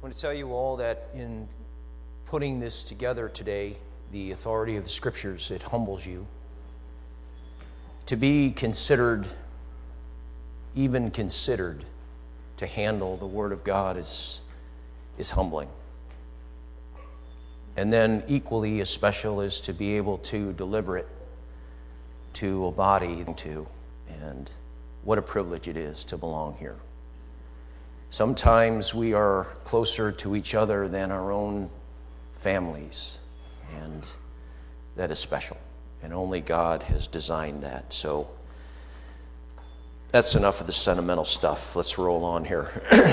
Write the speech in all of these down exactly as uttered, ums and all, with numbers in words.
want to tell you all that in putting this together today, the authority of the Scriptures, it humbles you. To be considered, even considered, to handle the Word of God is, is humbling. And then equally as special is to be able to deliver it to a body to, and what a privilege it is to belong here. Sometimes we are closer to each other than our own families, and that is special, and only God has designed that. So that's enough of the sentimental stuff. Let's roll on here.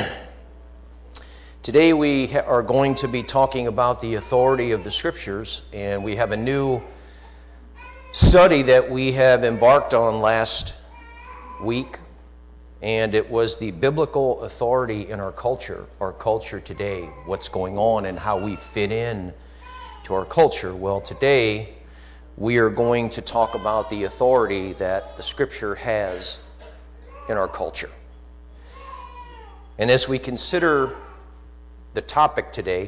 Today we are going to be talking about the authority of the Scriptures, and we have a new study that we have embarked on last week, and it was the biblical authority in our culture, our culture today, what's going on and how we fit in to our culture. Well, today we are going to talk about the authority that the Scripture has in our culture. And as we consider the topic today,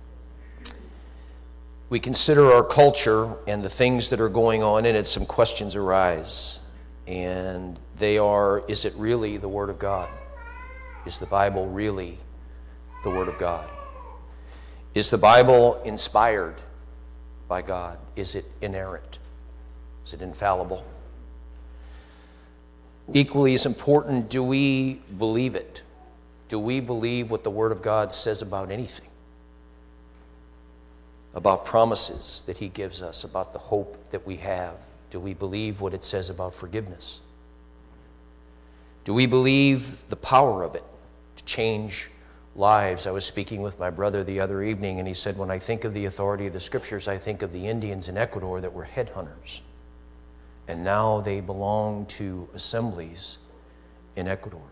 we consider our culture and the things that are going on in it, some questions arise. And they are, is it really the Word of God? Is the Bible really the Word of God? Is the Bible inspired by God? Is it inerrant? Is it infallible? Equally as important, do we believe it? Do we believe what the Word of God says about anything? About promises that He gives us, about the hope that we have? Do we believe what it says about forgiveness? Do we believe the power of it to change lives? I was speaking with my brother the other evening, and he said, when I think of the authority of the Scriptures, I think of the Indians in Ecuador that were headhunters. And now they belong to assemblies in Ecuador.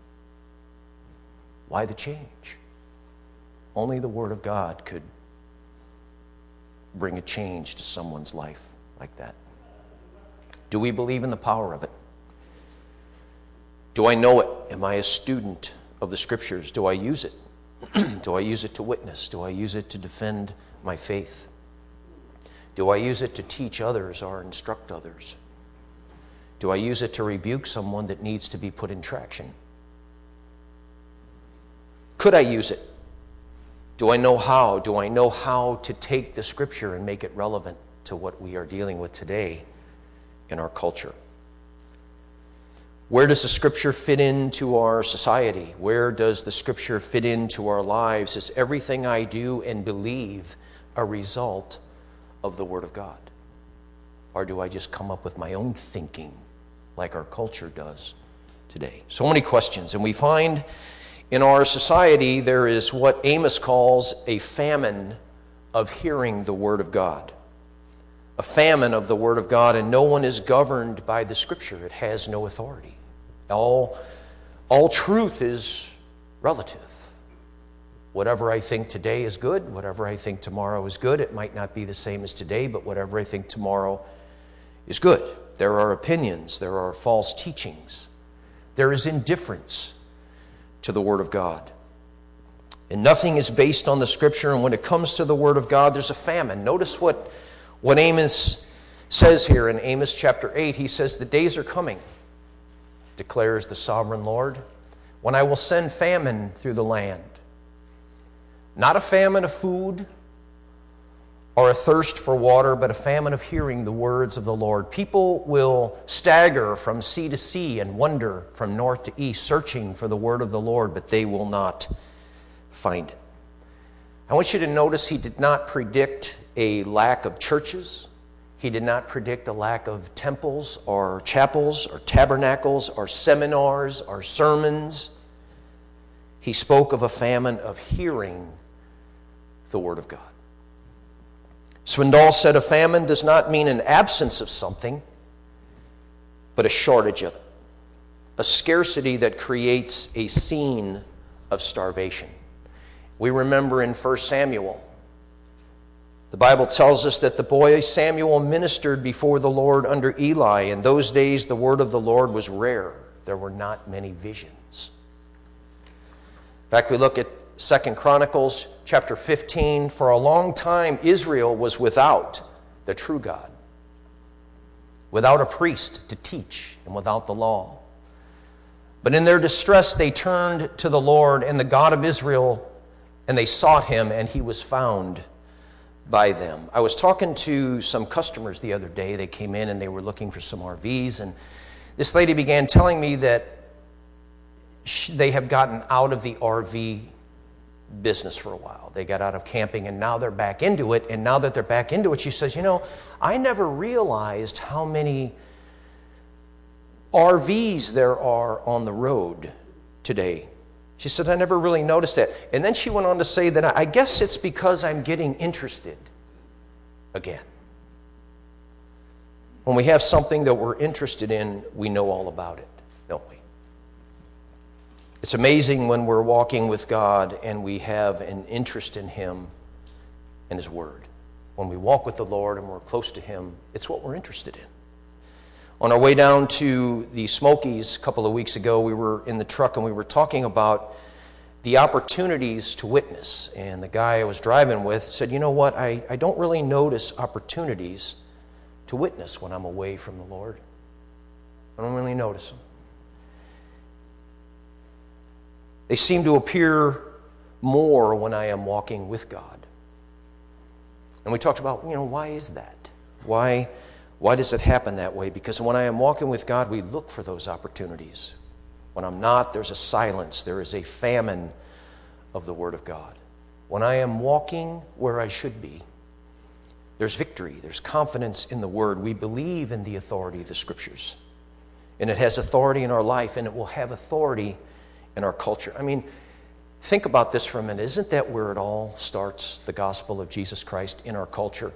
Why the change? Only the Word of God could bring a change to someone's life like that. Do we believe in the power of it? Do I know it? Am I a student of the Scriptures? Do I use it? Do I use it to witness? Do I use it to defend my faith? Do I use it to teach others or instruct others? Do I use it to rebuke someone that needs to be put in traction? Could I use it? Do I know how? Do I know how to take the Scripture and make it relevant to what we are dealing with today in our culture? Where does the Scripture fit into our society? Where does the Scripture fit into our lives? Is everything I do and believe a result of the Word of God? Or do I just come up with my own thinking like our culture does today? So many questions. And we find in our society there is what Amos calls a famine of hearing the Word of God. A famine of the Word of God, and no one is governed by the Scripture. It has no authority. All, all truth is relative. Whatever I think today is good, whatever I think tomorrow is good. It might not be the same as today, but whatever I think tomorrow is good. There are opinions, there are false teachings. There is indifference to the Word of God. And nothing is based on the Scripture, and when it comes to the Word of God, there's a famine. Notice what, what Amos says here in Amos chapter eight. He says, the days are coming, declares the sovereign Lord, when I will send famine through the land. Not a famine of food or a thirst for water, but a famine of hearing the words of the Lord. People will stagger from sea to sea and wander from north to east, searching for the word of the Lord, but they will not find it. I want you to notice he did not predict a lack of churches. He did not predict a lack of temples or chapels or tabernacles or seminars or sermons. He spoke of a famine of hearing the Word of God. Swindoll said a famine does not mean an absence of something, but a shortage of it. A scarcity that creates a scene of starvation. We remember in First Samuel, the Bible tells us that the boy Samuel ministered before the Lord under Eli. In those days, the word of the Lord was rare. There were not many visions. In fact, we look at Second Chronicles chapter fifteen, for a long time Israel was without the true God, without a priest to teach, and without the law. But in their distress they turned to the Lord and the God of Israel, and they sought him, and he was found by them. I was talking to some customers the other day. They came in and they were looking for some R Vs, and this lady began telling me that she, they have gotten out of the R V business for a while. They got out of camping and now they're back into it. And now that they're back into it, she says, you know, I never realized how many R Vs there are on the road today. She said, I never really noticed that. And then she went on to say that I guess it's because I'm getting interested again. When we have something that we're interested in, we know all about it, don't we? It's amazing when we're walking with God and we have an interest in him and his word. When we walk with the Lord and we're close to him, it's what we're interested in. On our way down to the Smokies a couple of weeks ago, we were in the truck and we were talking about the opportunities to witness. And the guy I was driving with said, you know what, I, I don't really notice opportunities to witness when I'm away from the Lord. I don't really notice them. They seem to appear more when I am walking with God. And we talked about, you know, why is that? Why, why does it happen that way? Because when I am walking with God, we look for those opportunities. When I'm not, there's a silence. There is a famine of the Word of God. When I am walking where I should be, there's victory. There's confidence in the Word. We believe in the authority of the Scriptures. And it has authority in our life, and it will have authority in our culture. I mean, think about this for a minute. Isn't that where it all starts, the gospel of Jesus Christ in our culture?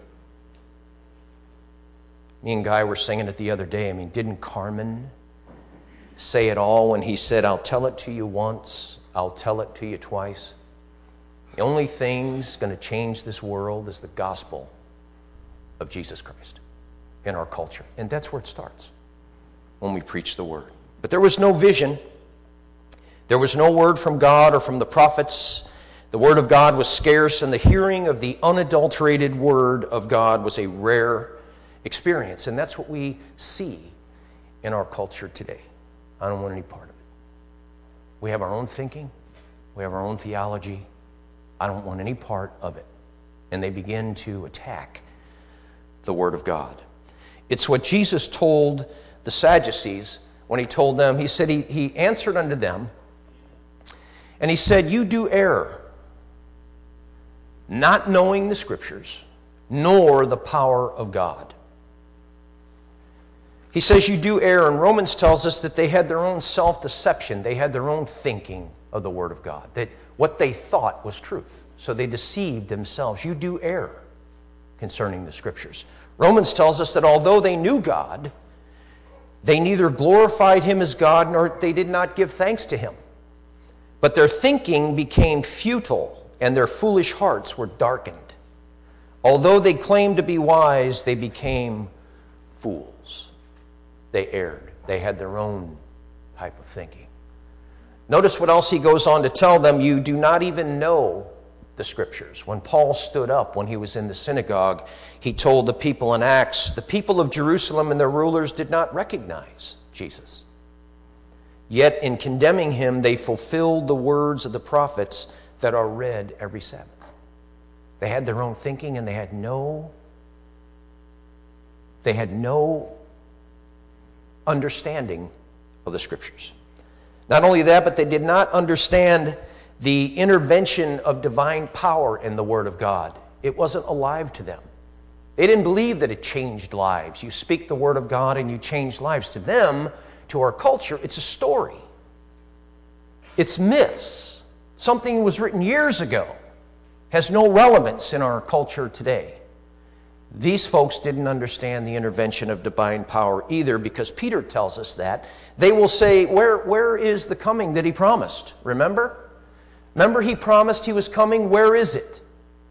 Me and Guy were singing it the other day. I mean, didn't Carmen say it all when he said, I'll tell it to you once, I'll tell it to you twice? The only thing that's going to change this world is the gospel of Jesus Christ in our culture. And that's where it starts, when we preach the word. But there was no vision. There was no word from God or from the prophets. The word of God was scarce, and the hearing of the unadulterated word of God was a rare experience. And that's what we see in our culture today. I don't want any part of it. We have our own thinking. We have our own theology. I don't want any part of it. And they begin to attack the word of God. It's what Jesus told the Sadducees when he told them, he said, he, he answered unto them, and he said, you do err, not knowing the Scriptures, nor the power of God. He says you do err, and Romans tells us that they had their own self-deception. They had their own thinking of the Word of God, that what they thought was truth. So they deceived themselves. You do err concerning the Scriptures. Romans tells us that although they knew God, they neither glorified him as God nor they did not give thanks to him. But their thinking became futile, and their foolish hearts were darkened. Although they claimed to be wise, they became fools. They erred. They had their own type of thinking. Notice what else he goes on to tell them. You do not even know the Scriptures. When Paul stood up, when he was in the synagogue, he told the people in Acts, the people of Jerusalem and their rulers did not recognize Jesus. Yet in condemning him, they fulfilled the words of the prophets that are read every Sabbath. They had their own thinking, and they had no, they had no understanding of the Scriptures. Not only that, but they did not understand the intervention of divine power in the Word of God. It wasn't alive to them. They didn't believe that it changed lives. You speak the Word of God and you change lives. To them, to our culture, it's a story. It's myths. Something that was written years ago has no relevance in our culture today. These folks didn't understand the intervention of divine power either, because Peter tells us that. They will say, where, where is the coming that he promised? Remember? Remember he promised he was coming? Where is it?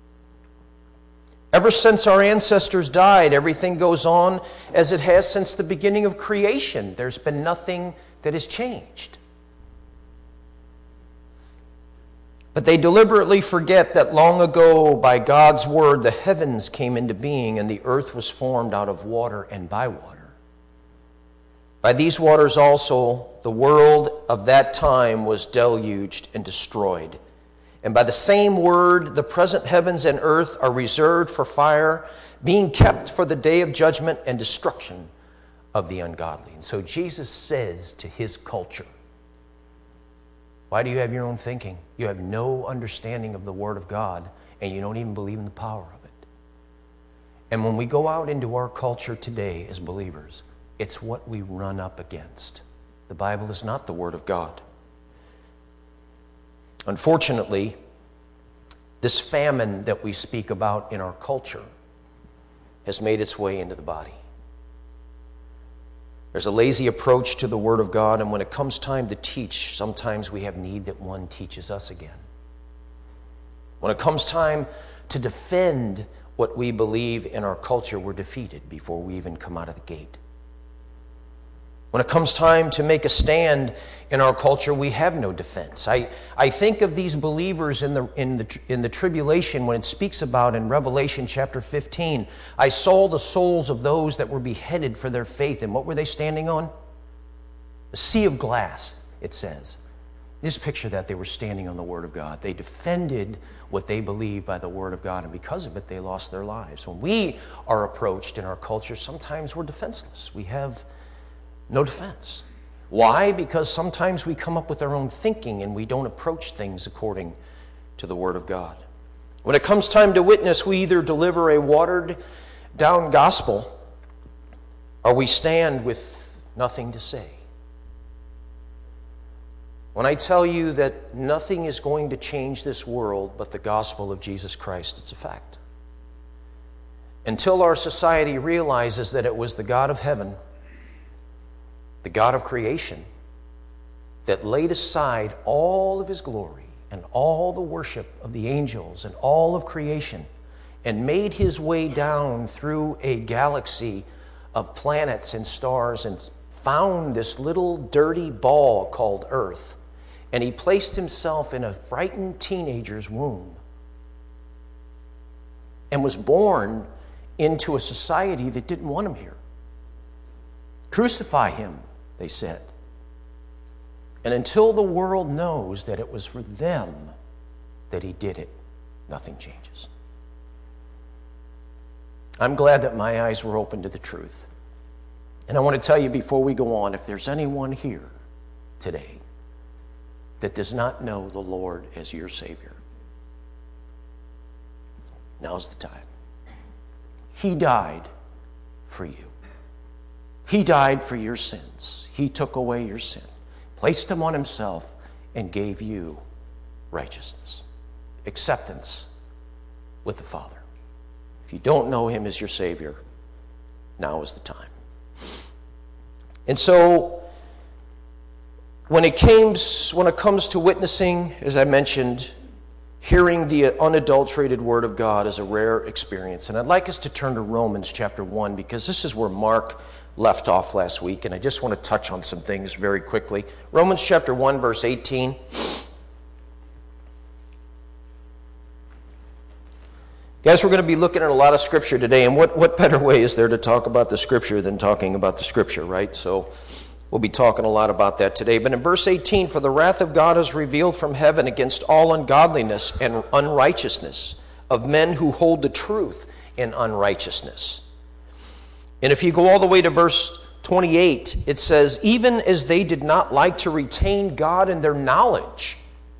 Ever since our ancestors died, everything goes on as it has since the beginning of creation. There's been nothing that has changed. But they deliberately forget that long ago, by God's word, the heavens came into being and the earth was formed out of water and by water. By these waters also, the world of that time was deluged and destroyed. And by the same word, the present heavens and earth are reserved for fire, being kept for the day of judgment and destruction of the ungodly. And so Jesus says to his culture, why do you have your own thinking? You have no understanding of the Word of God, and you don't even believe in the power of it. And when we go out into our culture today as believers, it's what we run up against. The Bible is not the Word of God. Unfortunately, this famine that we speak about in our culture has made its way into the body. There's a lazy approach to the Word of God, and when it comes time to teach, sometimes we have need that one teaches us again. When it comes time to defend what we believe in our culture, we're defeated before we even come out of the gate. When it comes time to make a stand in our culture, we have no defense. I, I think of these believers in the, in, the, in the tribulation when it speaks about in Revelation chapter fifteen, I saw the souls of those that were beheaded for their faith. And what were they standing on? A sea of glass, it says. Just picture that. They were standing on the Word of God. They defended what they believed by the Word of God, and because of it, they lost their lives. When we are approached in our culture, sometimes we're defenseless. We have no defense. Why? Because sometimes we come up with our own thinking and we don't approach things according to the Word of God. When it comes time to witness, we either deliver a watered-down gospel or we stand with nothing to say. When I tell you that nothing is going to change this world but the gospel of Jesus Christ, it's a fact. Until our society realizes that it was the God of heaven, the God of creation, that laid aside all of his glory and all the worship of the angels and all of creation and made his way down through a galaxy of planets and stars and found this little dirty ball called Earth. And he placed himself in a frightened teenager's womb and was born into a society that didn't want him here. Crucify him, they said. And until the world knows that it was for them that he did it, nothing changes. I'm glad that my eyes were open to the truth. And I want to tell you before we go on, if there's anyone here today that does not know the Lord as your Savior, now's the time. He died for you. He died for your sins. He took away your sin, placed them on himself, and gave you righteousness, acceptance with the Father. If you don't know him as your Savior, now is the time. And so, when it comes, when it comes to witnessing, as I mentioned, hearing the unadulterated Word of God is a rare experience. And I'd like us to turn to Romans chapter one, because this is where Mark left off last week, and I just want to touch on some things very quickly. Romans chapter one, verse eighteen. Guys, we're going to be looking at a lot of Scripture today, and what, what better way is there to talk about the Scripture than talking about the Scripture, right? So we'll be talking a lot about that today. But in verse eighteen, for the wrath of God is revealed from heaven against all ungodliness and unrighteousness of men who hold the truth in unrighteousness. And if you go all the way to verse twenty-eight, it says, even as they did not like to retain God in their knowledge,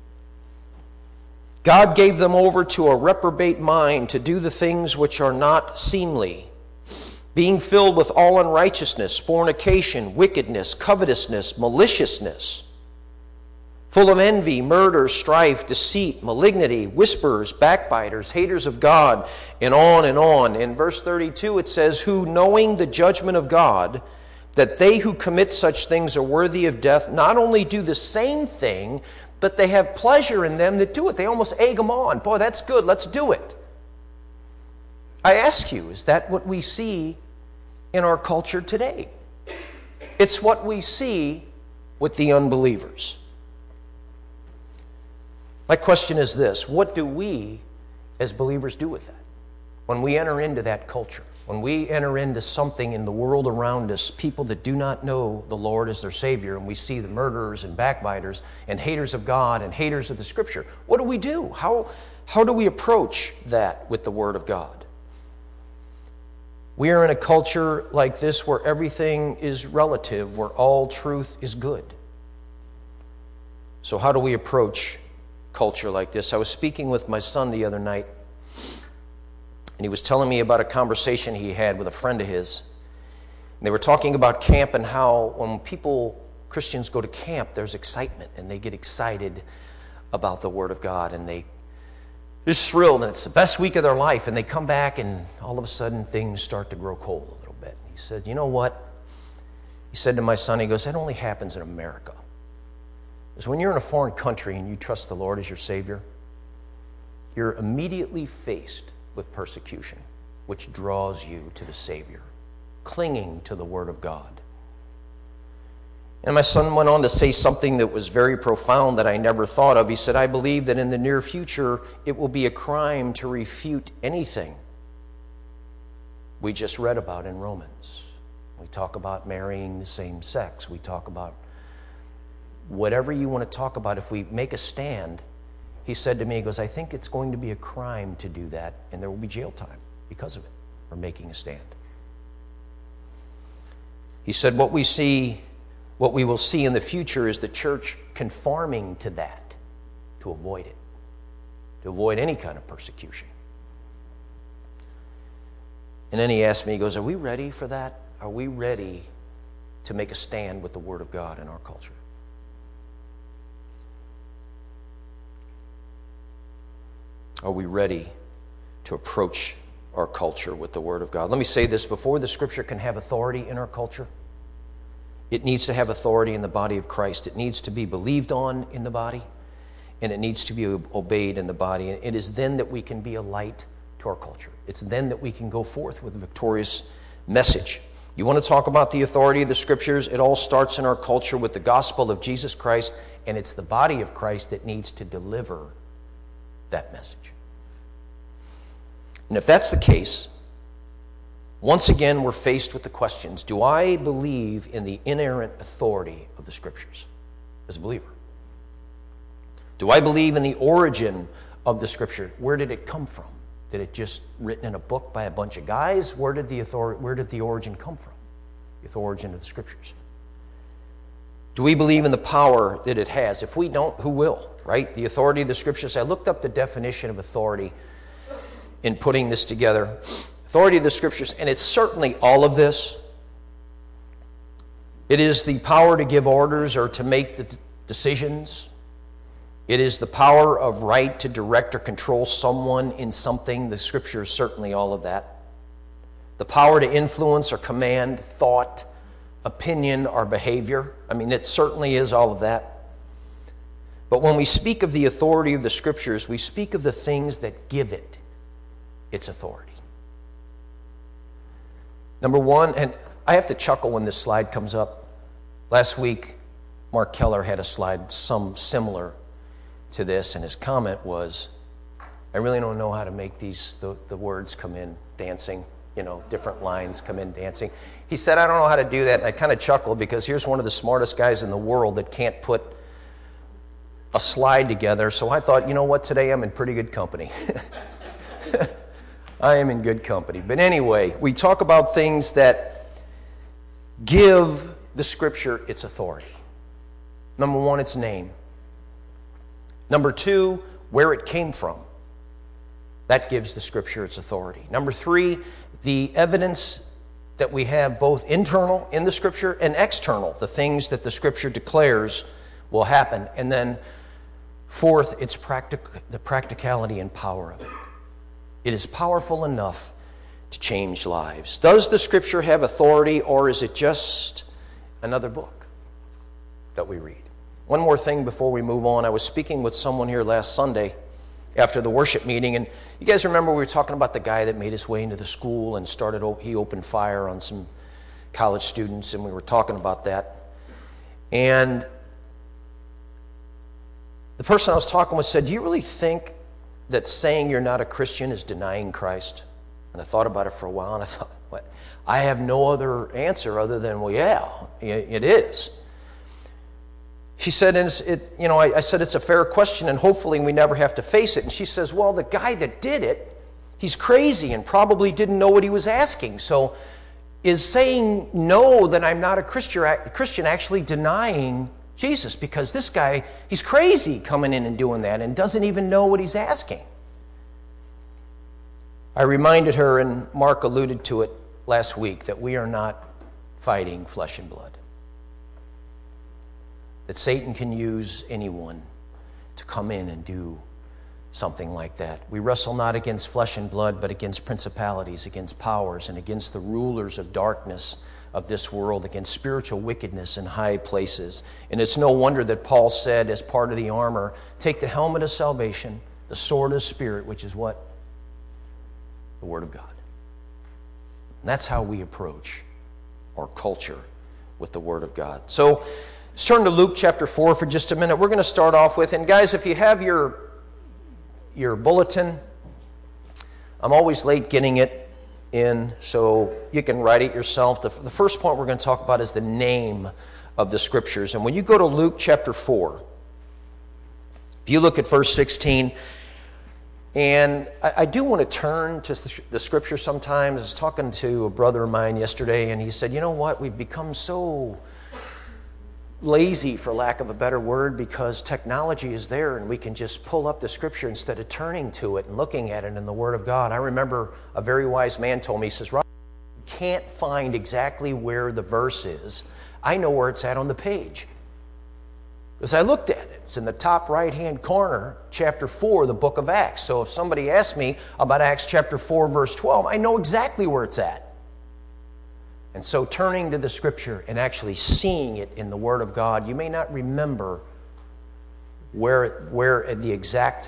God gave them over to a reprobate mind to do the things which are not seemly, being filled with all unrighteousness, fornication, wickedness, covetousness, maliciousness, full of envy, murder, strife, deceit, malignity, whisperers, backbiters, haters of God, and on and on. In verse thirty-two it says, who knowing the judgment of God, that they who commit such things are worthy of death, not only do the same thing, but they have pleasure in them that do it. They almost egg them on. Boy, that's good, let's do it. I ask you, is that what we see in our culture today? It's what we see with the unbelievers. My question is this: what do we as believers do with that? When we enter into that culture, when we enter into something in the world around us, people that do not know the Lord as their Savior, and we see the murderers and backbiters and haters of God and haters of the Scripture, what do we do? How, how do we approach that with the Word of God? We are in a culture like this where everything is relative, where all truth is good. So how do we approach culture like this? I was speaking with my son the other night, and he was telling me about a conversation he had with a friend of his. And they were talking about camp and how when people, Christians, go to camp, there's excitement, and they get excited about the Word of God, and they They're thrilled, and it's the best week of their life, and they come back, and all of a sudden things start to grow cold a little bit. He said, you know what? He said to my son, he goes, that only happens in America. Because when you're in a foreign country and you trust the Lord as your Savior, you're immediately faced with persecution, which draws you to the Savior, clinging to the Word of God. And my son went on to say something that was very profound that I never thought of. He said, I believe that in the near future, it will be a crime to refute anything we just read about in Romans. We talk about marrying the same sex. We talk about whatever you want to talk about. If we make a stand, he said to me, he goes, I think it's going to be a crime to do that, and there will be jail time because of it, for making a stand. He said, what we see... What we will see in the future is the church conforming to that to avoid it, to avoid any kind of persecution. And then he asked me, he goes, are we ready for that? Are we ready to make a stand with the Word of God in our culture? Are we ready to approach our culture with the Word of God? Let me say this, before the Scripture can have authority in our culture, it needs to have authority in the body of Christ. It needs to be believed on in the body, and it needs to be obeyed in the body. And it is then that we can be a light to our culture. It's then that we can go forth with a victorious message. You want to talk about the authority of the Scriptures? It all starts in our culture with the gospel of Jesus Christ, and it's the body of Christ that needs to deliver that message. And if that's the case, once again, we're faced with the questions, do I believe in the inerrant authority of the Scriptures as a believer? Do I believe in the origin of the Scripture? Where did it come from? Did it just written in a book by a bunch of guys? Where did the authority, where did the origin come from? The origin of the Scriptures. Do we believe in the power that it has? If we don't, who will, right? The authority of the Scriptures. I looked up the definition of authority in putting this together. Authority of the Scriptures, and it's certainly all of this. It is the power to give orders or to make the decisions. It is the power of right to direct or control someone in something. The Scripture is certainly all of that. The power to influence or command thought, opinion, or behavior. I mean, it certainly is all of that. But when we speak of the authority of the Scriptures, we speak of the things that give it its authority. Number one, and I have to chuckle when this slide comes up. Last week, Mark Keller had a slide some similar to this, and his comment was, I really don't know how to make these the, the words come in dancing, you know, different lines come in dancing. He said, I don't know how to do that, and I kind of chuckled because here's one of the smartest guys in the world that can't put a slide together, so I thought, you know what, today I'm in pretty good company. I am in good company. But anyway, we talk about things that give the Scripture its authority. Number one, its name. Number two, where it came from. That gives the Scripture its authority. Number three, the evidence that we have both internal in the Scripture and external, the things that the Scripture declares will happen. And then fourth, its practic- the practicality and power of it. It is powerful enough to change lives. Does the Scripture have authority, or is it just another book that we read? One more thing before we move on. I was speaking with someone here last Sunday after the worship meeting, and you guys remember we were talking about the guy that made his way into the school and started, he opened fire on some college students, and we were talking about that. And The person I was talking with said, do you really think that saying you're not a Christian is denying Christ? And I thought about it for a while, and I thought, what? I have no other answer other than, well, yeah, it is. She said, and it, you know, I, I said it's a fair question, and hopefully we never have to face it. And she says, well, the guy that did it, he's crazy and probably didn't know what he was asking. So is saying no, that I'm not a Christian, actually denying Jesus? Because this guy, he's crazy coming in and doing that and doesn't even know what he's asking. I reminded her, and Mark alluded to it last week, that we are not fighting flesh and blood. That Satan can use anyone to come in and do something like that. We wrestle not against flesh and blood, but against principalities, against powers, and against the rulers of darkness of this world, against spiritual wickedness in high places. And it's no wonder that Paul said, as part of the armor, take the helmet of salvation, the sword of the Spirit, which is what? The Word of God. And that's how we approach our culture with the Word of God. So let's turn to Luke chapter four for just a minute. We're going to start off with, and guys, if you have your, your bulletin, I'm always late getting it in, so you can write it yourself. The, the first point we're going to talk about is the name of the Scriptures. And when you go to Luke chapter four, if you look at verse sixteen, and I, I do want to turn to the, the Scripture sometimes. I was talking to a brother of mine yesterday, and he said, you know what, we've become so lazy, for lack of a better word, because technology is there and we can just pull up the Scripture instead of turning to it and looking at it in the Word of God. I remember a very wise man told me, he says, Rob, you can't find exactly where the verse is. I know where it's at on the page. Because I looked at it. It's in the top right-hand corner, chapter four, the book of Acts. So if somebody asks me about Acts chapter four, verse twelve, I know exactly where it's at. And so turning to the Scripture and actually seeing it in the Word of God, you may not remember where, where the exact,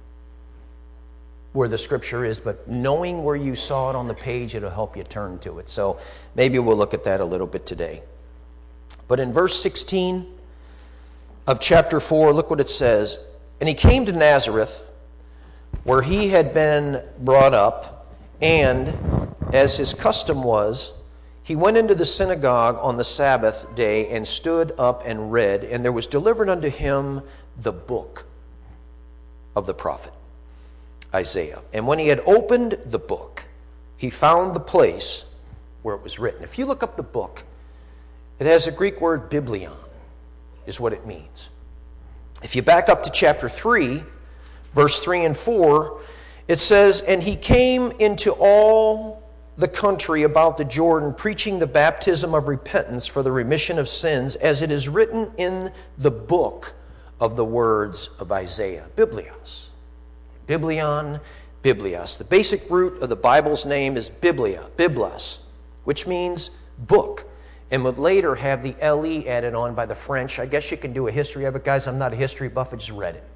where the Scripture is, but knowing where you saw it on the page, it'll help you turn to it. So maybe we'll look at that a little bit today. But in verse sixteen of chapter four, look what it says. And he came to Nazareth, where he had been brought up, and as his custom was, he went into the synagogue on the Sabbath day and stood up and read, and there was delivered unto him the book of the prophet Isaiah. And when he had opened the book, he found the place where it was written. If you look up the book, it has a Greek word, biblion, is what it means. If you back up to chapter three, verse three and four, it says, and he came into all the country about the Jordan, preaching the baptism of repentance for the remission of sins, as it is written in the book of the words of Isaiah. Biblios. Biblion, Biblios. The basic root of the Bible's name is Biblia, Biblos, which means book, and would later have the L E added on by the French. I guess you can do a history of it. Guys, I'm not a history buff, I just read it.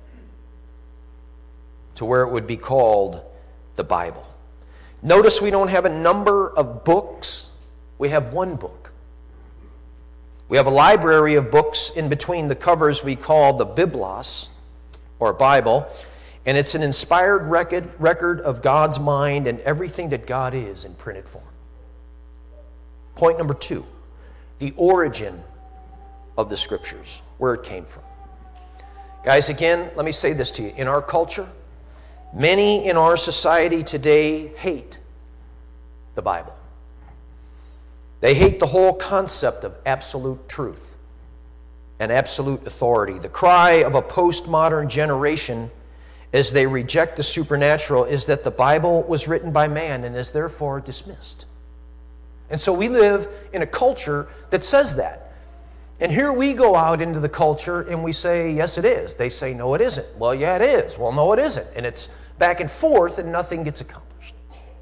To where it would be called the Bible. Notice we don't have a number of books. We have one book. We have a library of books in between the covers we call the Biblos, or Bible, and it's an inspired record, record of God's mind and everything that God is in printed form. Point number two, the origin of the Scriptures, where it came from. Guys, again, let me say this to you. In our culture, many in our society today hate the Bible. They hate the whole concept of absolute truth and absolute authority. The cry of a postmodern generation as they reject the supernatural is that the Bible was written by man and is therefore dismissed. And so we live in a culture that says that. And here we go out into the culture and we say, yes, it is. They say, no, it isn't. Well, yeah, it is. Well, no, it isn't. And it's back and forth and nothing gets accomplished.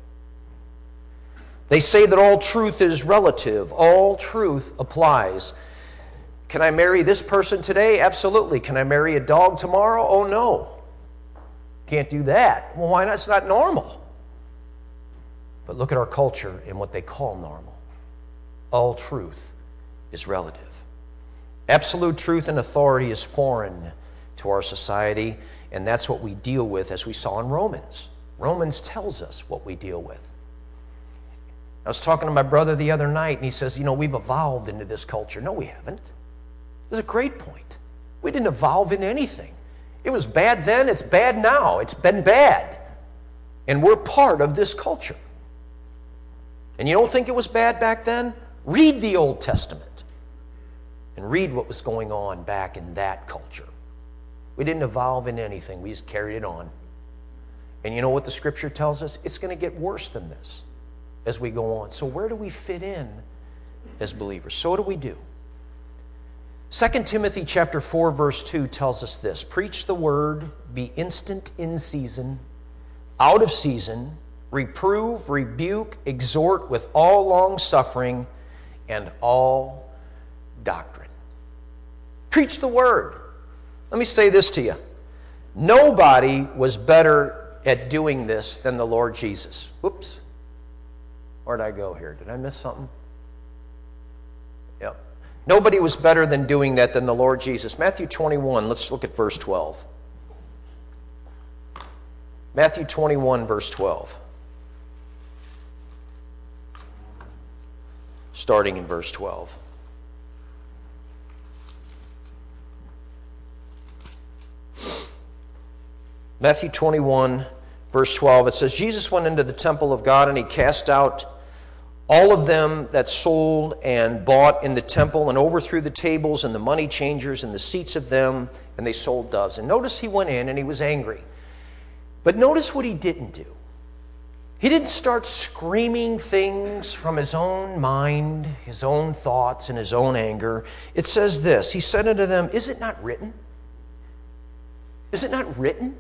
They say that all truth is relative. All truth applies. Can I marry this person today? Absolutely. Can I marry a dog tomorrow? Oh, no. Can't do that. Well, why not? It's not normal. But look at our culture and what they call normal. All truth is relative. Absolute truth and authority is foreign to our society, and that's what we deal with, as we saw in Romans. Romans tells us what we deal with. I was talking to my brother the other night, and he says, you know, we've evolved into this culture. No, we haven't. It was a great point. We didn't evolve into anything. It was bad then, it's bad now. It's been bad. And we're part of this culture. And you don't think it was bad back then? Read the Old Testament and read what was going on back in that culture. We didn't evolve into anything. We just carried it on. And you know what the Scripture tells us? It's going to get worse than this as we go on. So where do we fit in as believers? So what do we do? Second Timothy chapter four, verse two tells us this: preach the word, be instant in season, out of season, reprove, rebuke, exhort with all long-suffering and all doctrine. Preach the word. Let me say this to you. Nobody was better at doing this than the Lord Jesus. Whoops. Where'd I go here? Did I miss something? Yep. Nobody was better than doing that than the Lord Jesus. Matthew twenty-one, let's look at verse twelve. Matthew twenty-one, verse twelve. Starting in verse twelve. Matthew twenty-one, verse twelve, it says, Jesus went into the temple of God, and he cast out all of them that sold and bought in the temple, and overthrew the tables and the money changers and the seats of them, and they sold doves. And notice he went in and he was angry. But notice what he didn't do. He didn't start screaming things from his own mind, his own thoughts, and his own anger. It says this: he said unto them, is it not written? Is it not written?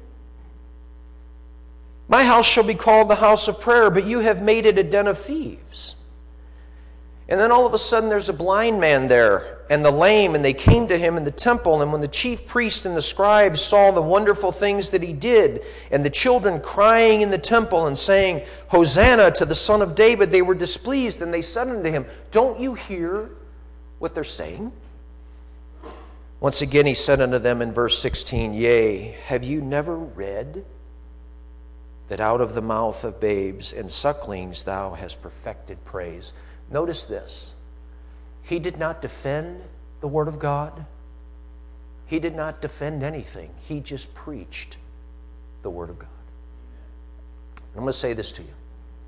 My house shall be called the house of prayer, but you have made it a den of thieves. And then all of a sudden there's a blind man there, and the lame, and they came to him in the temple. And when the chief priests and the scribes saw the wonderful things that he did, and the children crying in the temple and saying, Hosanna to the Son of David, they were displeased, and they said unto him, don't you hear what they're saying? Once again he said unto them in verse sixteen, yea, have you never read that out of the mouth of babes and sucklings thou hast perfected praise? Notice this. He did not defend the Word of God. He did not defend anything. He just preached the Word of God. I'm going to say this to you.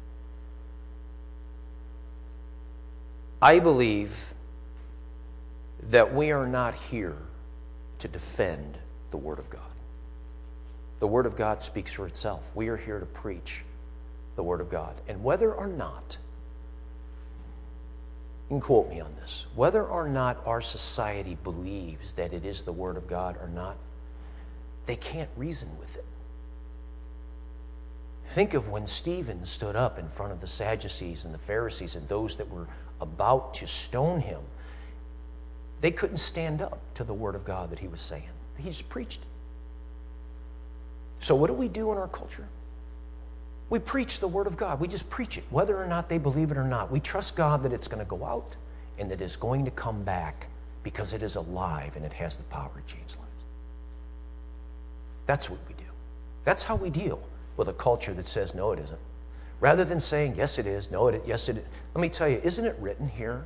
I believe that we are not here to defend the Word of God. The Word of God speaks for itself. We are here to preach the Word of God. And whether or not, you can quote me on this, whether or not our society believes that it is the Word of God or not, they can't reason with it. Think of when Stephen stood up in front of the Sadducees and the Pharisees and those that were about to stone him. They couldn't stand up to the Word of God that he was saying. He just preached it. So what do we do in our culture? We preach the Word of God. We just preach it, whether or not they believe it or not. We trust God that it's going to go out and that it's going to come back because it is alive and it has the power to change lives. That's what we do. That's how we deal with a culture that says, no, it isn't. Rather than saying, yes, it is, no, it, yes, it is. Let me tell you, isn't it written here?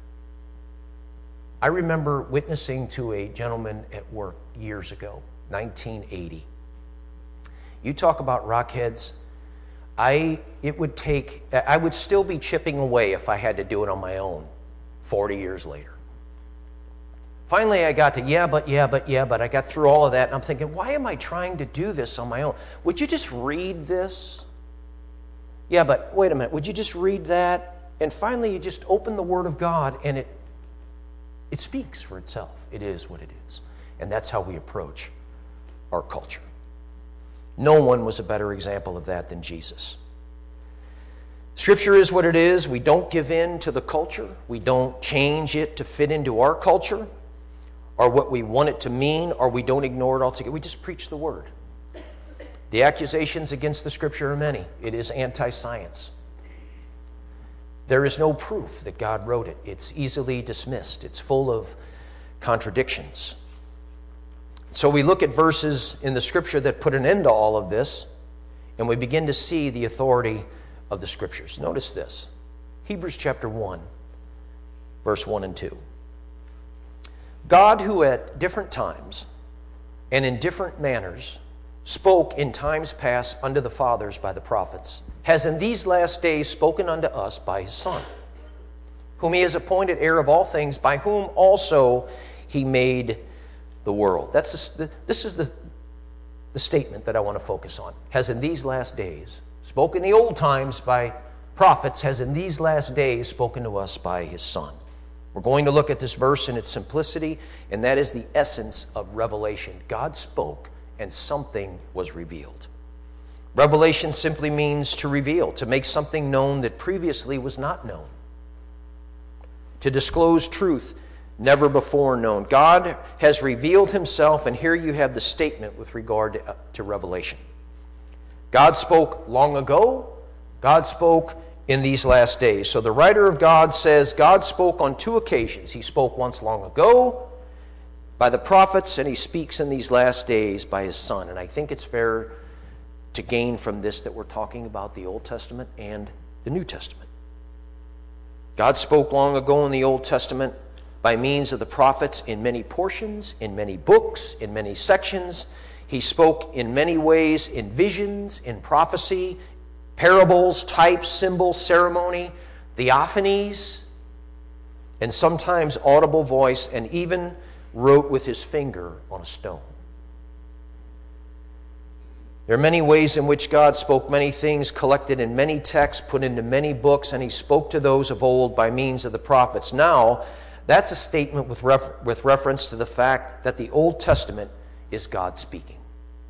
I remember witnessing to a gentleman at work years ago, nineteen eighty. You talk about rockheads. I, it would take, I would still be chipping away if I had to do it on my own forty years later. Finally, I got to, yeah, but, yeah, but, yeah, but I got through all of that, and I'm thinking, why am I trying to do this on my own? Would you just read this? Yeah, but wait a minute, would you just read that? And finally, you just open the Word of God, and it, it speaks for itself. It is what it is. And that's how we approach our culture. No one was a better example of that than Jesus. Scripture is what it is. We don't give in to the culture. We don't change it to fit into our culture or what we want it to mean, or we don't ignore it altogether. We just preach the Word. The accusations against the Scripture are many. It is anti-science. There is no proof that God wrote it. It's easily dismissed. It's full of contradictions. So we look at verses in the Scripture that put an end to all of this, and we begin to see the authority of the Scriptures. Notice this. Hebrews chapter one, verse one and two. God, who at different times and in different manners spoke in times past unto the fathers by the prophets, has in these last days spoken unto us by his Son, whom he has appointed heir of all things, by whom also he made the world. That's the, this is the, the statement that I want to focus on. Has in these last days spoken in the old times by prophets, has in these last days spoken to us by his Son. We're going to look at this verse in its simplicity, and that is the essence of revelation. God spoke, and something was revealed. Revelation simply means to reveal, to make something known that previously was not known, to disclose truth never before known. God has revealed himself, and here you have the statement with regard to, uh, to revelation. God spoke long ago. God spoke in these last days. So the writer of God says God spoke on two occasions. He spoke once long ago by the prophets, and he speaks in these last days by his Son. And I think it's fair to gain from this that we're talking about the Old Testament and the New Testament. God spoke long ago in the Old Testament by means of the prophets in many portions, in many books, in many sections. He spoke in many ways, in visions, in prophecy, parables, types, symbols, ceremony, theophanies, and sometimes audible voice, and even wrote with his finger on a stone. There are many ways in which God spoke many things, collected in many texts, put into many books, and he spoke to those of old by means of the prophets. Now, that's a statement with, ref- with reference to the fact that the Old Testament is God speaking.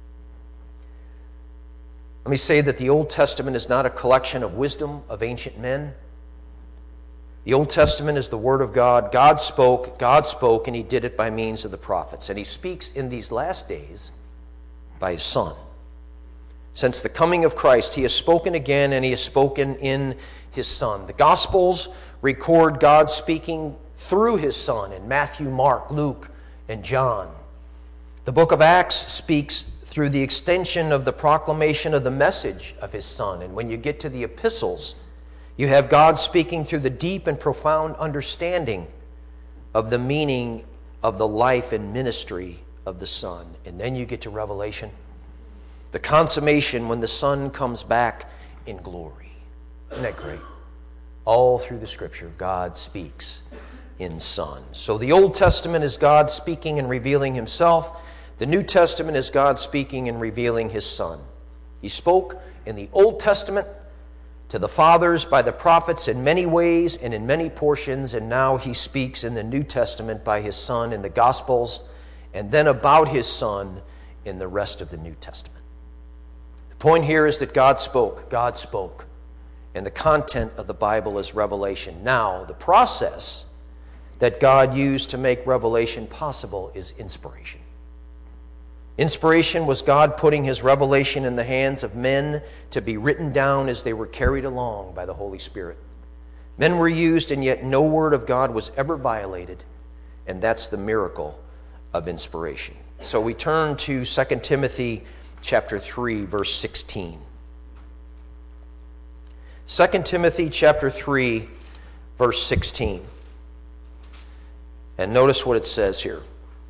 Let me say that the Old Testament is not a collection of wisdom of ancient men. The Old Testament is the Word of God. God spoke, God spoke, and he did it by means of the prophets. And he speaks in these last days by his Son. Since the coming of Christ, he has spoken again, and he has spoken in his Son. The Gospels record God speaking through his Son in Matthew, Mark, Luke, and John. The book of Acts speaks through the extension of the proclamation of the message of his Son. And when you get to the epistles, you have God speaking through the deep and profound understanding of the meaning of the life and ministry of the Son. And then you get to Revelation, the consummation when the Son comes back in glory. Isn't that great? All through the Scripture, God speaks in Son. So the Old Testament is God speaking and revealing himself. The New Testament is God speaking and revealing his Son. He spoke in the Old Testament to the fathers by the prophets in many ways and in many portions, and now he speaks in the New Testament by his Son in the Gospels, and then about his Son in the rest of the New Testament. The point here is that God spoke, God spoke, and the content of the Bible is revelation. Now, the process that God used to make revelation possible is inspiration. Inspiration was God putting his revelation in the hands of men to be written down as they were carried along by the Holy Spirit. Men were used, and yet no word of God was ever violated, and that's the miracle of inspiration. So we turn to Second Timothy chapter three, verse sixteen. Second Timothy chapter three, verse sixteen. And notice what it says here.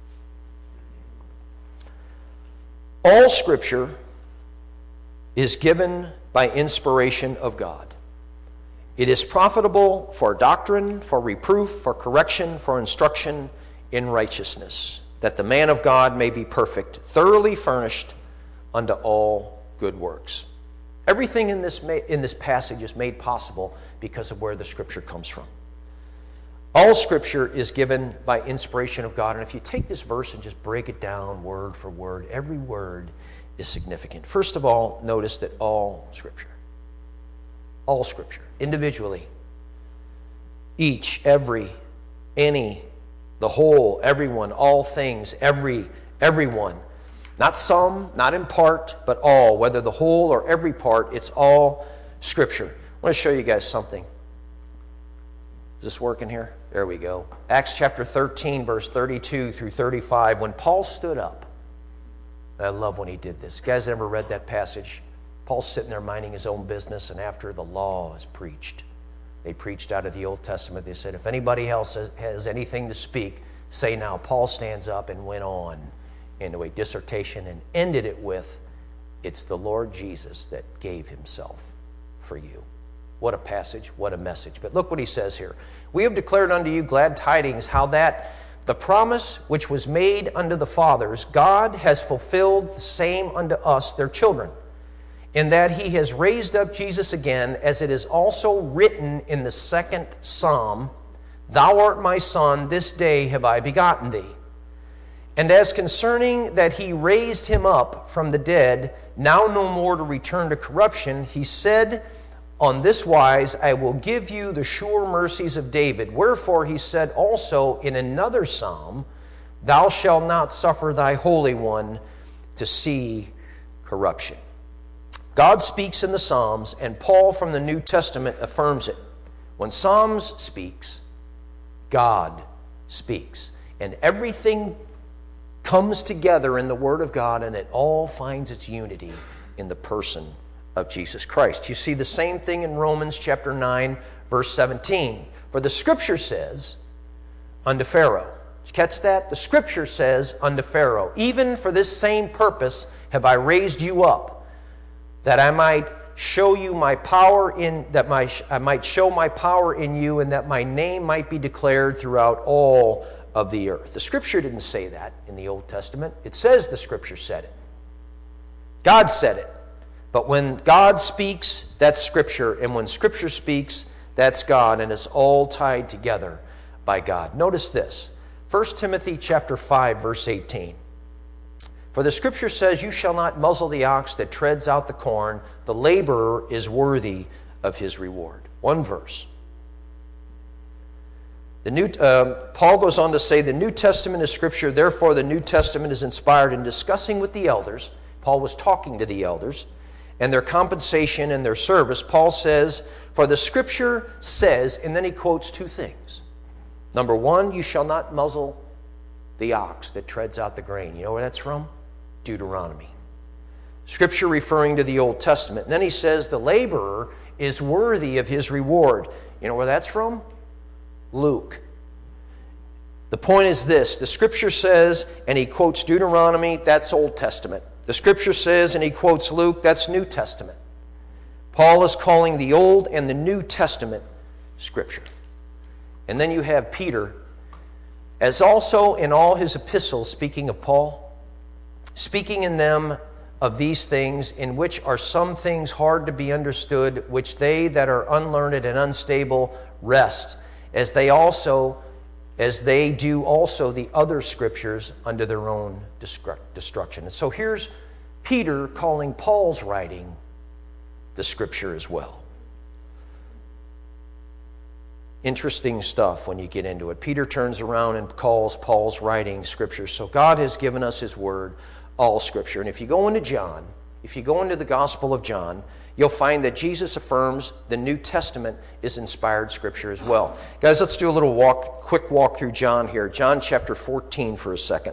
All Scripture is given by inspiration of God. It is profitable for doctrine, for reproof, for correction, for instruction in righteousness, that the man of God may be perfect, thoroughly furnished unto all good works. Everything in this, in this passage is made possible because of where the Scripture comes from. All Scripture is given by inspiration of God. And if you take this verse and just break it down word for word, every word is significant. First of all, notice that all Scripture, all Scripture, individually, each, every, any, the whole, everyone, all things, every, everyone, not some, not in part, but all, whether the whole or every part, it's all Scripture. I want to show you guys something. Is this working here? There we go. Acts chapter thirteen, verse thirty-two through thirty-five. When Paul stood up I love when he did this. You guys ever read that passage? Paul's sitting there minding his own business, and after the law is preached, they preached out of the Old Testament. They said, if anybody else has, has anything to speak, say now. Paul stands up and went on into a dissertation and ended it with, it's the Lord Jesus that gave himself for you. What a passage, what a message. But look what he says here. We have declared unto you glad tidings, how that the promise which was made unto the fathers, God has fulfilled the same unto us, their children, in that he has raised up Jesus again, as it is also written in the second psalm, Thou art my son, this day have I begotten thee. And as concerning that he raised him up from the dead, now no more to return to corruption, he said, on this wise, I will give you the sure mercies of David. Wherefore he said also in another psalm, Thou shalt not suffer thy Holy One to see corruption. God speaks in the Psalms, and Paul from the New Testament affirms it. When Psalms speaks, God speaks. And everything comes together in the Word of God, and it all finds its unity in the person of Jesus Christ. You see the same thing in Romans chapter nine, verse seventeen. For the Scripture says unto Pharaoh. Did you catch that? The Scripture says unto Pharaoh, even for this same purpose have I raised you up, that I might show you my power in that my I might show my power in you, and that my name might be declared throughout all of the earth. The Scripture didn't say that in the Old Testament. It says the Scripture said it. God said it. But when God speaks, that's Scripture. And when Scripture speaks, that's God. And it's all tied together by God. Notice this. First Timothy chapter five, verse eighteen. For the Scripture says, You shall not muzzle the ox that treads out the corn. The laborer is worthy of his reward. One verse. The New, uh, Paul goes on to say, the New Testament is Scripture. Therefore, the New Testament is inspired. In discussing with the elders, Paul was talking to the elders, and their compensation and their service, Paul says, for the Scripture says, and then he quotes two things. Number one, you shall not muzzle the ox that treads out the grain. You know where that's from? Deuteronomy. Scripture referring to the Old Testament. And then he says, the laborer is worthy of his reward. You know where that's from? Luke. The point is this. The Scripture says, and he quotes Deuteronomy, that's Old Testament. The Scripture says, and he quotes Luke, that's New Testament. Paul is calling the Old and the New Testament Scripture. And then you have Peter, as also in all his epistles, speaking of Paul, speaking in them of these things, in which are some things hard to be understood, which they that are unlearned and unstable wrest, as they also as they do also the other Scriptures unto their own destruction. And so here's Peter calling Paul's writing the Scripture as well. Interesting stuff when you get into it. Peter turns around and calls Paul's writing Scripture. So God has given us His Word, all Scripture. And if you go into John, if you go into the Gospel of John, you'll find that Jesus affirms the New Testament is inspired Scripture as well. Guys, let's do a little walk, quick walk through John here. John chapter fourteen for a second.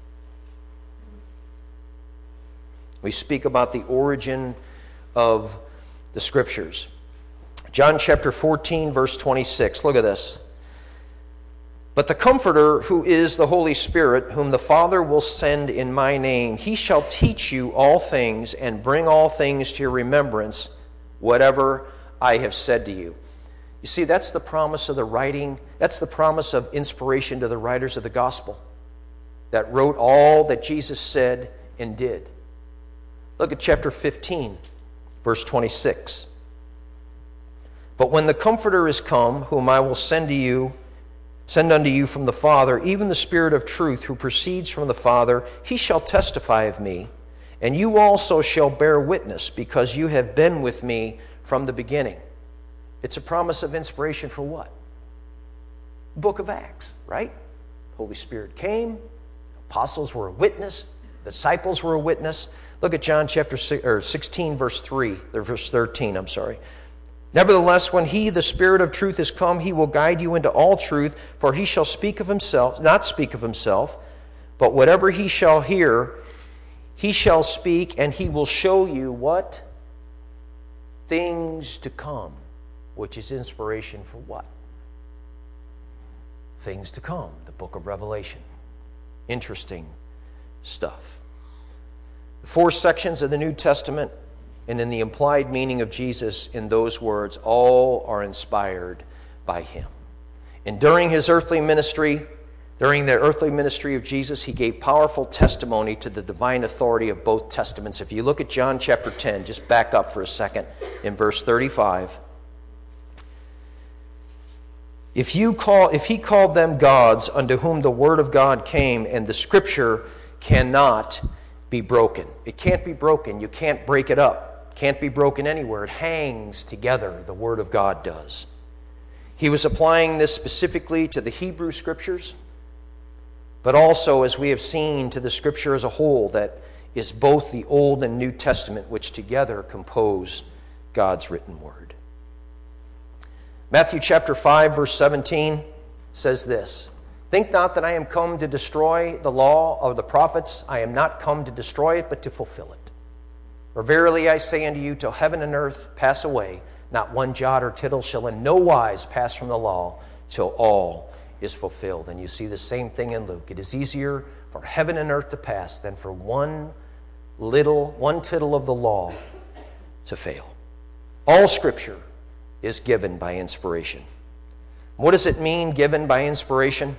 We speak about the origin of the Scriptures. John chapter fourteen, verse twenty-six. Look at this. But the Comforter, who is the Holy Spirit, whom the Father will send in my name, he shall teach you all things and bring all things to your remembrance, whatever I have said to you. You see, that's the promise of the writing. That's the promise of inspiration to the writers of the gospel that wrote all that Jesus said and did. Look at chapter fifteen, verse twenty-six. But when the Comforter is come, whom I will send to you, Send unto you from the Father, even the Spirit of truth, who proceeds from the Father, he shall testify of me, and you also shall bear witness, because you have been with me from the beginning. It's a promise of inspiration for what? Book of Acts, right? Holy Spirit came, apostles were a witness, the disciples were a witness. Look at John chapter six, or sixteen, verse three, or verse thirteen, I'm sorry. Nevertheless, when he, the Spirit of truth, is come, he will guide you into all truth, for he shall speak of himself, not speak of himself, but whatever he shall hear, He shall speak, and he will show you what? Things to come, which is inspiration for what? Things to come, the book of Revelation. Interesting stuff. The four sections of the New Testament and in the implied meaning of Jesus in those words, all are inspired by him. And during his earthly ministry, during the earthly ministry of Jesus, he gave powerful testimony to the divine authority of both testaments. If you look at John chapter ten, just back up for a second in verse thirty-five. If you call, if he called them gods unto whom the word of God came, and the scripture cannot be broken. It can't be broken. You can't break it up. It can't be broken anywhere. It hangs together. The word of God does. He was applying this specifically to the Hebrew scriptures, but also, as we have seen, to the scripture as a whole, that is both the Old and New Testament, which together compose God's written word. Matthew chapter five, verse seventeen says this, think not that I am come to destroy the law of the prophets. I am not come to destroy it, but to fulfill it. For verily I say unto you, till heaven and earth pass away, not one jot or tittle shall in no wise pass from the law, till all is fulfilled. And you see the same thing in Luke. It is easier for heaven and earth to pass than for one little, one tittle of the law to fail. All Scripture is given by inspiration. What does it mean, given by inspiration?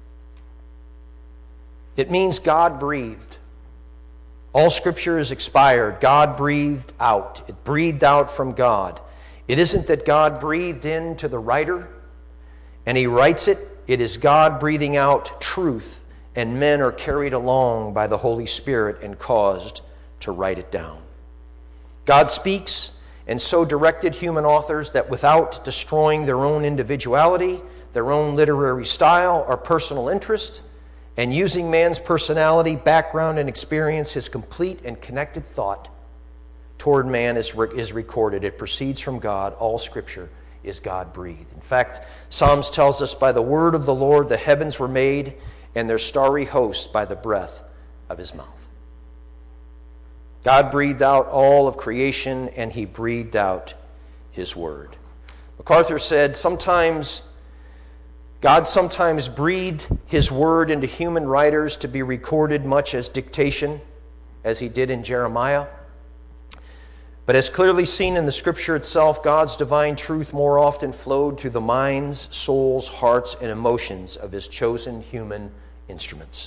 It means God breathed. All Scripture is expired. God breathed out. It breathed out from God. It isn't that God breathed into the writer and he writes it. It is God breathing out truth, and men are carried along by the Holy Spirit and caused to write it down. God speaks, and so directed human authors that without destroying their own individuality, their own literary style or personal interest, and using man's personality, background, and experience, his complete and connected thought toward man is, re- is recorded. It proceeds from God. All Scripture is God-breathed. In fact, Psalms tells us, by the word of the Lord the heavens were made, and their starry host by the breath of his mouth. God breathed out all of creation, and he breathed out his word. MacArthur said, sometimes God sometimes breathed his word into human writers to be recorded much as dictation, as he did in Jeremiah. But as clearly seen in the Scripture itself, God's divine truth more often flowed through the minds, souls, hearts, and emotions of his chosen human instruments.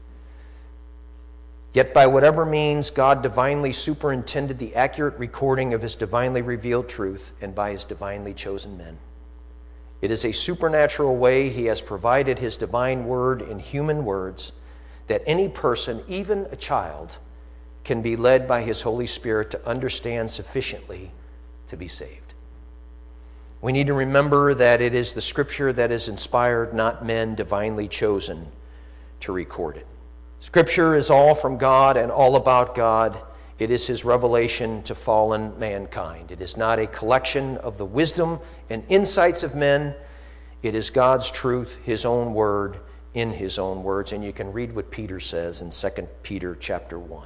Yet by whatever means, God divinely superintended the accurate recording of his divinely revealed truth, and by his divinely chosen men. It is a supernatural way he has provided his divine word in human words that any person, even a child, can be led by his Holy Spirit to understand sufficiently to be saved. We need to remember that it is the Scripture that is inspired, not men divinely chosen to record it. Scripture is all from God and all about God. It is his revelation to fallen mankind. It is not a collection of the wisdom and insights of men. It is God's truth, his own word, in his own words. And you can read what Peter says in Second Peter chapter one.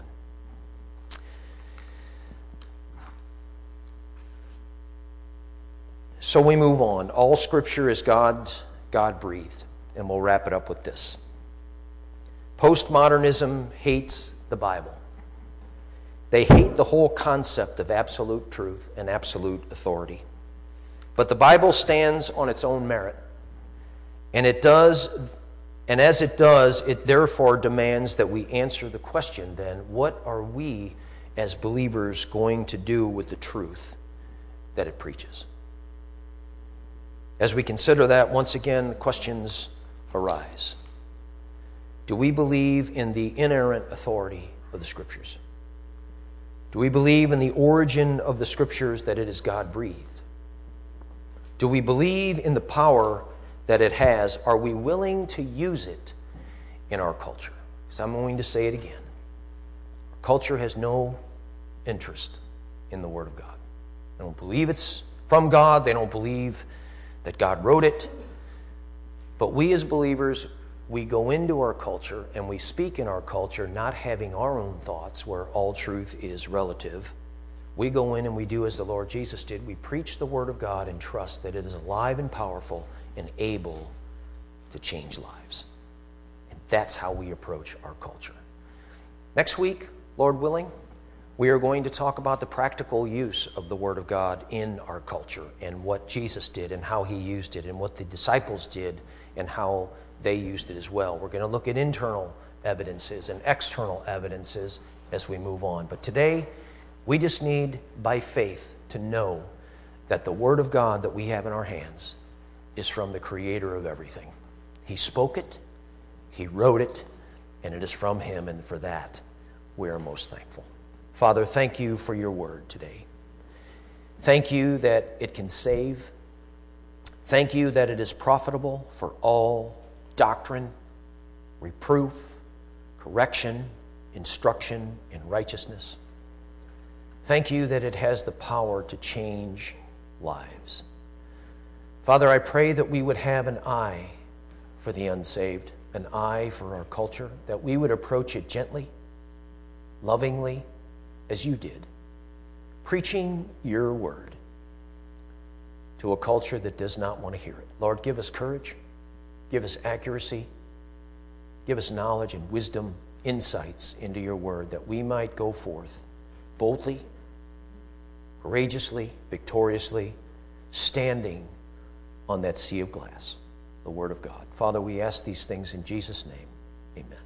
So we move on. All Scripture is God's, God-breathed. And we'll wrap it up with this. Postmodernism hates the Bible. They hate the whole concept of absolute truth and absolute authority. But the Bible stands on its own merit. And it does, and as it does, it therefore demands that we answer the question then, what are we as believers going to do with the truth that it preaches? As we consider that, once again, questions arise. Do we believe in the inerrant authority of the Scriptures? Do we believe in the origin of the Scriptures, that it is God-breathed? Do we believe in the power that it has? Are we willing to use it in our culture? Because I'm going to say it again. Our culture has no interest in the Word of God. They don't believe it's from God. They don't believe that God wrote it. But we as believers, we go into our culture and we speak in our culture not having our own thoughts where all truth is relative. We go in and we do as the Lord Jesus did. We preach the Word of God and trust that it is alive and powerful and able to change lives. And that's how we approach our culture. Next week, Lord willing, we are going to talk about the practical use of the Word of God in our culture and what Jesus did and how he used it and what the disciples did and how they used it as well. We're going to look at internal evidences and external evidences as we move on. But today, we just need, by faith, to know that the Word of God that we have in our hands is from the Creator of everything. He spoke it, he wrote it, and it is from him, and for that, we are most thankful. Father, thank you for your word today. Thank you that it can save. Thank you that it is profitable for all doctrine, reproof, correction, instruction in righteousness. Thank you that it has the power to change lives. Father, I pray that we would have an eye for the unsaved, an eye for our culture, that we would approach it gently, lovingly, as you did, preaching your word to a culture that does not want to hear it. Lord, give us courage, give us accuracy, give us knowledge and wisdom, insights into your word, that we might go forth boldly, courageously, victoriously, standing on that sea of glass, the word of God. Father, we ask these things in Jesus' name. Amen.